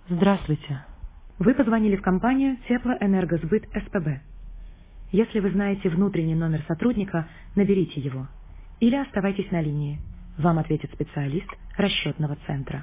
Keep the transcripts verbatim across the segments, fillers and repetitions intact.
Здравствуйте. Вы позвонили в компанию Теплоэнергосбыт СПБ. Если вы знаете внутренний номер сотрудника, наберите его. Или оставайтесь на линии. Вам ответит специалист расчетного центра.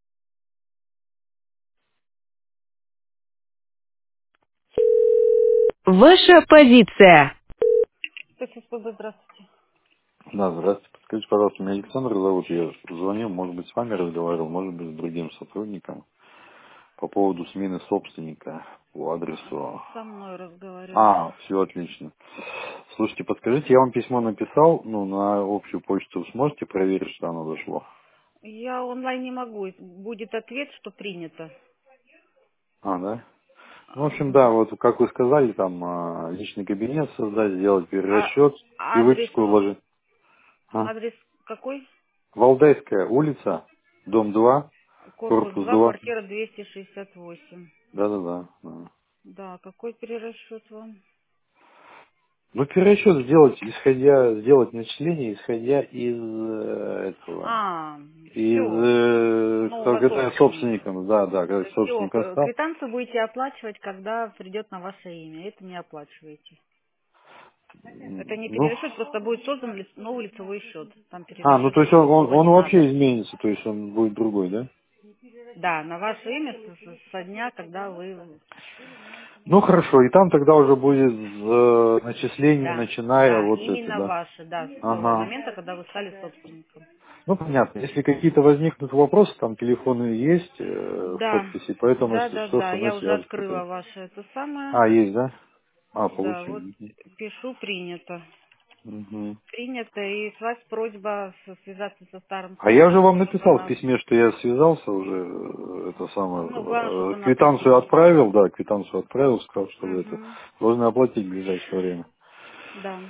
Ваша позиция. СПБ, здравствуйте. Да, здравствуйте. Подскажите, пожалуйста, меня Александр зовут. Я звонил, может быть, с вами разговаривал, может быть, с другим сотрудником по поводу смены собственника по адресу. Со мной разговаривали. А, все отлично. Слушайте, подскажите, я вам письмо написал, ну, на общую почту. Вы сможете проверить, что оно дошло? Я онлайн не могу. Будет ответ, что принято. А, да? Ну, в общем, Ага. да, вот как вы сказали, там а, личный кабинет создать, сделать А перерасчет и адрес, выписку вложить. А? адрес какой? Валдайская улица, дом два, Корпус корпус два, два. квартира двести шестьдесят восемь. Да-да-да. да. Да, какой перерасчет вам? Ну, перерасчет сделать, исходя, сделать начисление, исходя из э, этого, А, из, все. э, Нового когда собственника. собственником, да, да, когда Все. собственником стал. Квитанцию будете оплачивать, когда придет на ваше имя. Это не оплачиваете. Это М, не Ну, перерасчет, просто будет создан ли- новый лицевой счет. Там а, ну, перерасчет то есть он, ничего он, нового он не надо. вообще изменится, то есть он будет другой, да? Да, на ваше имя с- с- со дня, когда вы... Ну, хорошо, и там тогда уже будет э, начисление, Да, начиная да, вот это, именно да. ваше, да, с того Ага. момента, когда вы стали собственником. Ну, понятно. Если какие-то возникнут вопросы, там телефоны есть э, в Да, подписи, поэтому, да, если да, что, да, со мной я уже свяжутся. открыла ваше это самое. А, есть, да? А, Да, вот получили. пишу принято. Мгм. Принято, и с вас просьба с- связаться со старым А я же вам собственником, чтобы написал в она... письме, что я связался уже, э, это самое, Ну, главное, чтобы э, вы на то квитанцию деньги. отправил, да, квитанцию отправил, сказал, что вы это Угу. должны оплатить в ближайшее время. Да.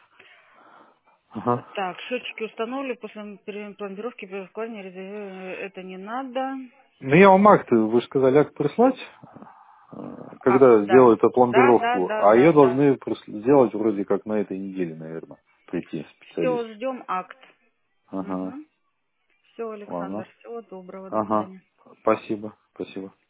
Ага. Так, счетчики установлю после пломбировки при раскладывании резервирования. Это не надо. Ну, я вам акт, вы же сказали, акт прислать, э, Акт, когда да. сделают Да, да, опломбировку, да, а ее да, да. должны прис- сделать вроде как на этой неделе, наверное, прийти специалист. Все, ждем акт. Ага, Угу. Все, Александр, ладно. всего доброго, до Ага, свидания. спасибо, спасибо.